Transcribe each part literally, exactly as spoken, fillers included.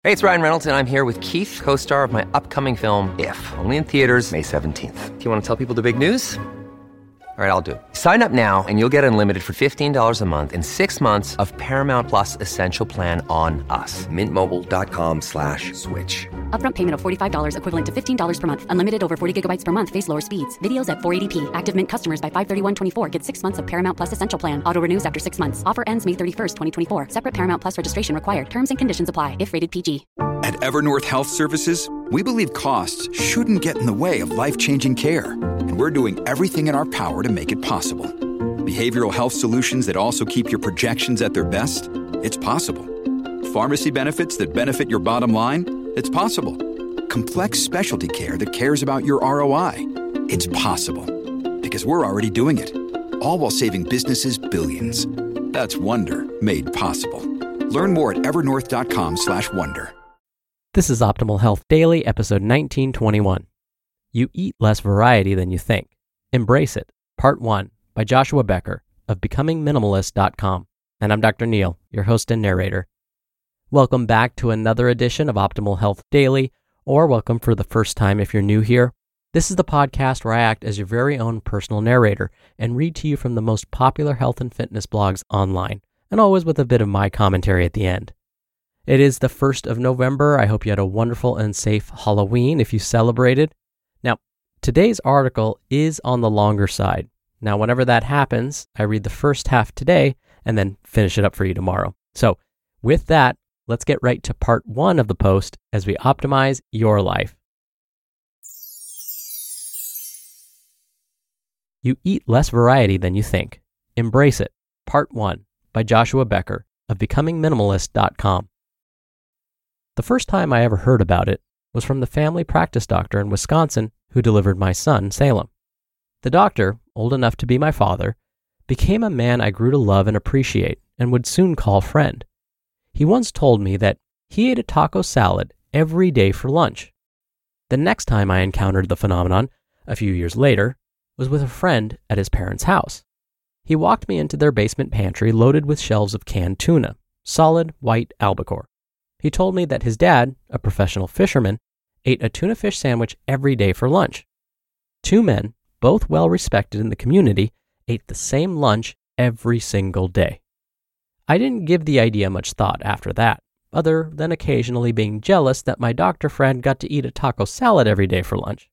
Hey, it's Ryan Reynolds, and I'm here with Keith, co-star of my upcoming film, If, only in theaters May seventeenth. Do you want to tell people the big news? All right, I'll do it. Sign up now and you'll get unlimited for fifteen dollars a month and six months of Paramount Plus Essential Plan on us. Mint Mobile dot com slash switch. Upfront payment of forty-five dollars equivalent to fifteen dollars per month. Unlimited over forty gigabytes per month. Face lower speeds. Videos at four eighty p. Active Mint customers by five thirty-one twenty-four get six months of Paramount Plus Essential Plan. Auto renews after six months. Offer ends May thirty-first, twenty twenty-four. Separate Paramount Plus registration required. Terms and conditions apply if rated P G. At Evernorth Health Services, we believe costs shouldn't get in the way of life-changing care. And we're doing everything in our power to make it possible. Behavioral health solutions that also keep your projections at their best? It's possible. Pharmacy benefits that benefit your bottom line? It's possible. Complex specialty care that cares about your R O I? It's possible. Because we're already doing it. All while saving businesses billions. That's Wonder made possible. Learn more at evernorth dot com slash wonder. This is Optimal Health Daily, episode nineteen twenty-one. You eat less variety than you think. Embrace it. Part one by Joshua Becker of becoming minimalist dot com. And I'm Doctor Neil, your host and narrator. Welcome back to another edition of Optimal Health Daily, or welcome for the first time if you're new here. This is the podcast where I act as your very own personal narrator and read to you from the most popular health and fitness blogs online, and always with a bit of my commentary at the end. It is the first of November. I hope you had a wonderful and safe Halloween if you celebrated. Now, today's article is on the longer side. Now, whenever that happens, I read the first half today and then finish it up for you tomorrow. So with that, let's get right to part one of the post as we optimize your life. You eat less variety than you think. Embrace it. Part one by Joshua Becker of becoming minimalist dot com. The first time I ever heard about it was from the family practice doctor in Wisconsin who delivered my son, Salem. The doctor, old enough to be my father, became a man I grew to love and appreciate and would soon call friend. He once told me that he ate a taco salad every day for lunch. The next time I encountered the phenomenon, a few years later, was with a friend at his parents' house. He walked me into their basement pantry loaded with shelves of canned tuna, solid white albacore. He told me that his dad, a professional fisherman, ate a tuna fish sandwich every day for lunch. Two men, both well respected in the community, ate the same lunch every single day. I didn't give the idea much thought after that, other than occasionally being jealous that my doctor friend got to eat a taco salad every day for lunch.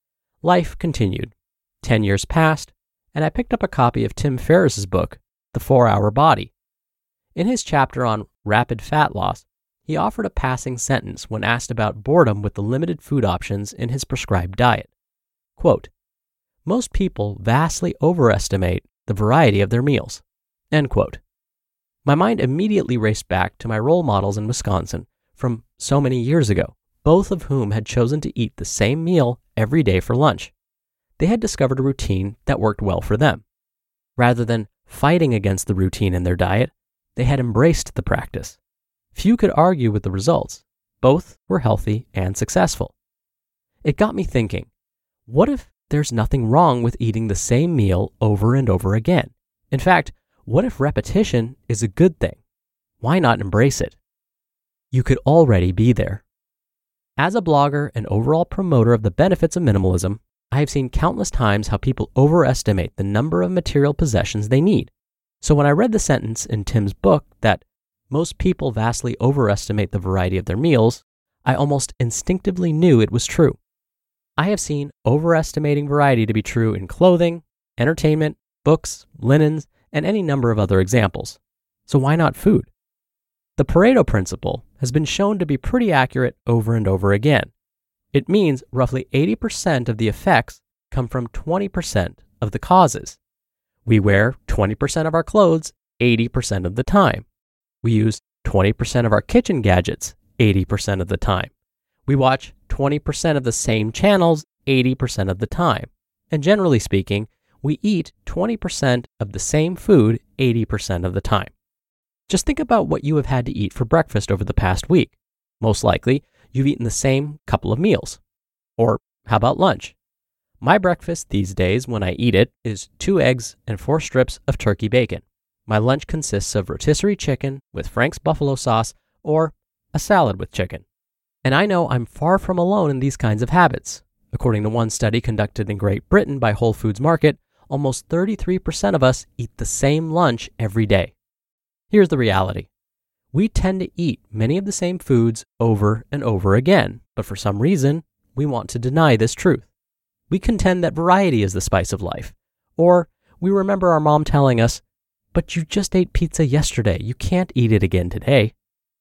Life continued. Ten years passed, and I picked up a copy of Tim Ferriss's book, The four-Hour Body. In his chapter on rapid fat loss, he offered a passing sentence when asked about boredom with the limited food options in his prescribed diet. Quote, "Most people vastly overestimate the variety of their meals." End quote. My mind immediately raced back to my role models in Wisconsin from so many years ago, both of whom had chosen to eat the same meal every day for lunch. They had discovered a routine that worked well for them. Rather than fighting against the routine in their diet, they had embraced the practice. Few could argue with the results. Both were healthy and successful. It got me thinking, what if there's nothing wrong with eating the same meal over and over again? In fact, what if repetition is a good thing? Why not embrace it? You could already be there. As a blogger and overall promoter of the benefits of minimalism, I have seen countless times how people overestimate the number of material possessions they need. So when I read the sentence in Tim's book that most people vastly overestimate the variety of their meals, I almost instinctively knew it was true. I have seen overestimating variety to be true in clothing, entertainment, books, linens, and any number of other examples. So why not food? The Pareto principle has been shown to be pretty accurate over and over again. It means roughly eighty percent of the effects come from twenty percent of the causes. We wear twenty percent of our clothes eighty percent of the time. We use twenty percent of our kitchen gadgets eighty percent of the time. We watch twenty percent of the same channels eighty percent of the time. And generally speaking, we eat twenty percent of the same food eighty percent of the time. Just think about what you have had to eat for breakfast over the past week. Most likely, you've eaten the same couple of meals. Or how about lunch? My breakfast these days, when I eat it, is two eggs and four strips of turkey bacon. My lunch consists of rotisserie chicken with Frank's buffalo sauce or a salad with chicken. And I know I'm far from alone in these kinds of habits. According to one study conducted in Great Britain by Whole Foods Market, almost thirty-three percent of us eat the same lunch every day. Here's the reality. We tend to eat many of the same foods over and over again, but for some reason, we want to deny this truth. We contend that variety is the spice of life. Or we remember our mom telling us, "But you just ate pizza yesterday. You can't eat it again today."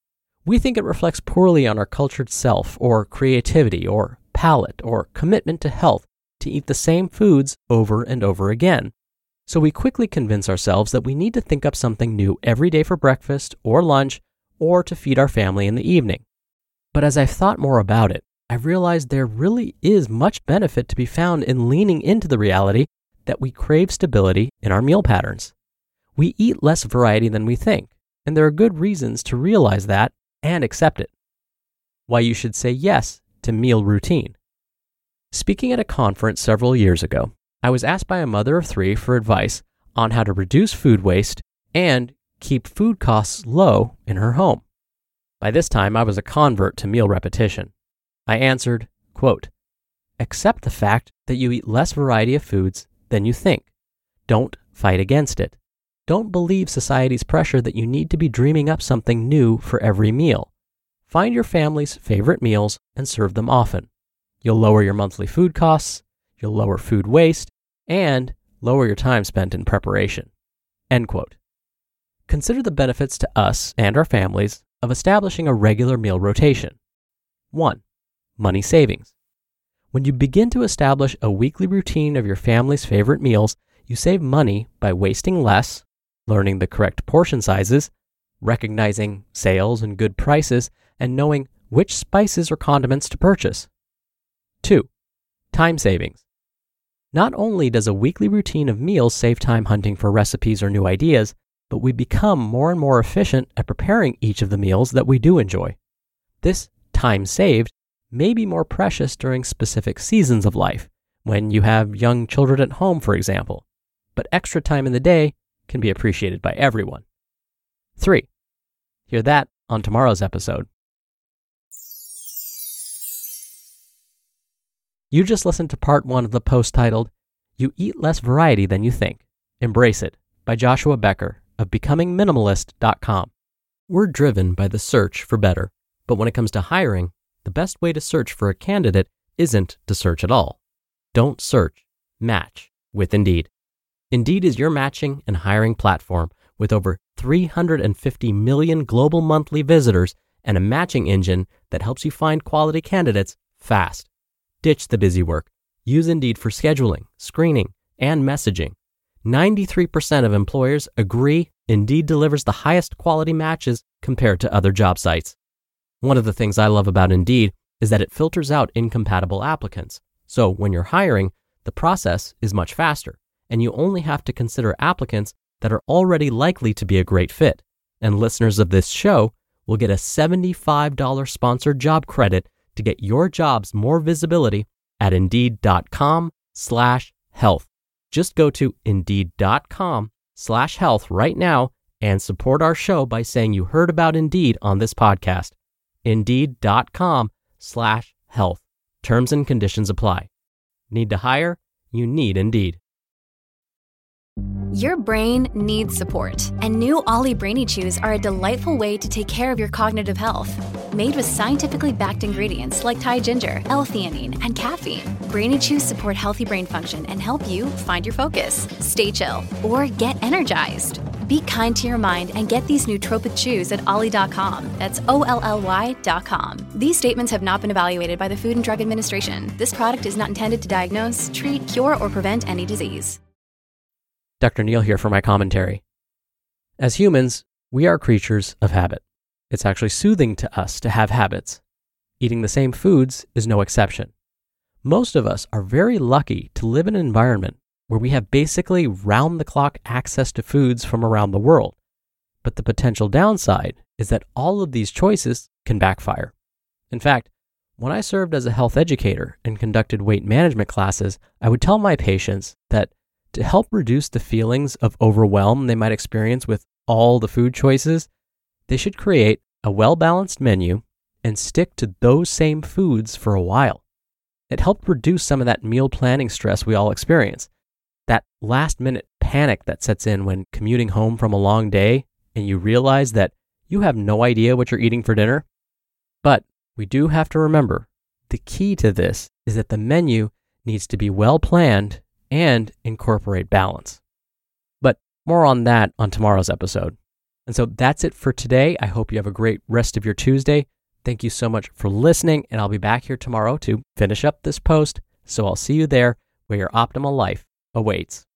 We think it reflects poorly on our cultured self, or creativity, or palate, or commitment to health to eat the same foods over and over again. So we quickly convince ourselves that we need to think up something new every day for breakfast or lunch, or to feed our family in the evening. But as I've thought more about it, I've realized there really is much benefit to be found in leaning into the reality that we crave stability in our meal patterns. We eat less variety than we think, and there are good reasons to realize that and accept it. Why you should say yes to meal routine. Speaking at a conference several years ago, I was asked by a mother of three for advice on how to reduce food waste and keep food costs low in her home. By this time, I was a convert to meal repetition. I answered, quote, "Accept the fact that you eat less variety of foods than you think. Don't fight against it. Don't believe society's pressure that you need to be dreaming up something new for every meal. Find your family's favorite meals and serve them often. You'll lower your monthly food costs, you'll lower food waste, and lower your time spent in preparation." End quote. Consider the benefits to us and our families of establishing a regular meal rotation. One, money savings. When you begin to establish a weekly routine of your family's favorite meals, you save money by wasting less, learning the correct portion sizes, recognizing sales and good prices, and knowing which spices or condiments to purchase. Two, time savings. Not only does a weekly routine of meals save time hunting for recipes or new ideas, but we become more and more efficient at preparing each of the meals that we do enjoy. This time saved may be more precious during specific seasons of life, when you have young children at home, for example, but extra time in the day can be appreciated by everyone. Three, hear that on tomorrow's episode. You just listened to part one of the post titled, "You Eat Less Variety Than You Think. Embrace It," by Joshua Becker of becoming minimalist dot com. We're driven by the search for better, but when it comes to hiring, the best way to search for a candidate isn't to search at all. Don't search, match with Indeed. Indeed is your matching and hiring platform with over three hundred fifty million global monthly visitors and a matching engine that helps you find quality candidates fast. Ditch the busy work. Use Indeed for scheduling, screening, and messaging. ninety-three percent of employers agree Indeed delivers the highest quality matches compared to other job sites. One of the things I love about Indeed is that it filters out incompatible applicants. So when you're hiring, the process is much faster, and you only have to consider applicants that are already likely to be a great fit. And listeners of this show will get a seventy-five dollars sponsored job credit to get your jobs more visibility at Indeed.com slash health. Just go to Indeed.com slash health right now and support our show by saying you heard about Indeed on this podcast. Indeed.com slash health. Terms and conditions apply. Need to hire? You need Indeed. Your brain needs support, and new Ollie Brainy Chews are a delightful way to take care of your cognitive health. Made with scientifically backed ingredients like Thai ginger, L-theanine, and caffeine, Brainy Chews support healthy brain function and help you find your focus, stay chill, or get energized. Be kind to your mind and get these nootropic chews at ollie dot com. That's O L L Y dot com. These statements have not been evaluated by the Food and Drug Administration. This product is not intended to diagnose, treat, cure, or prevent any disease. Doctor Neal here for my commentary. As humans, we are creatures of habit. It's actually soothing to us to have habits. Eating the same foods is no exception. Most of us are very lucky to live in an environment where we have basically round-the-clock access to foods from around the world. But the potential downside is that all of these choices can backfire. In fact, when I served as a health educator and conducted weight management classes, I would tell my patients that to help reduce the feelings of overwhelm they might experience with all the food choices, they should create a well-balanced menu and stick to those same foods for a while. It helped reduce some of that meal planning stress we all experience. That last-minute panic that sets in when commuting home from a long day and you realize that you have no idea what you're eating for dinner. But we do have to remember, the key to this is that the menu needs to be well-planned and incorporate balance. But more on that on tomorrow's episode. And so that's it for today. I hope you have a great rest of your Tuesday. Thank you so much for listening, and I'll be back here tomorrow to finish up this post. So I'll see you there where your optimal life awaits.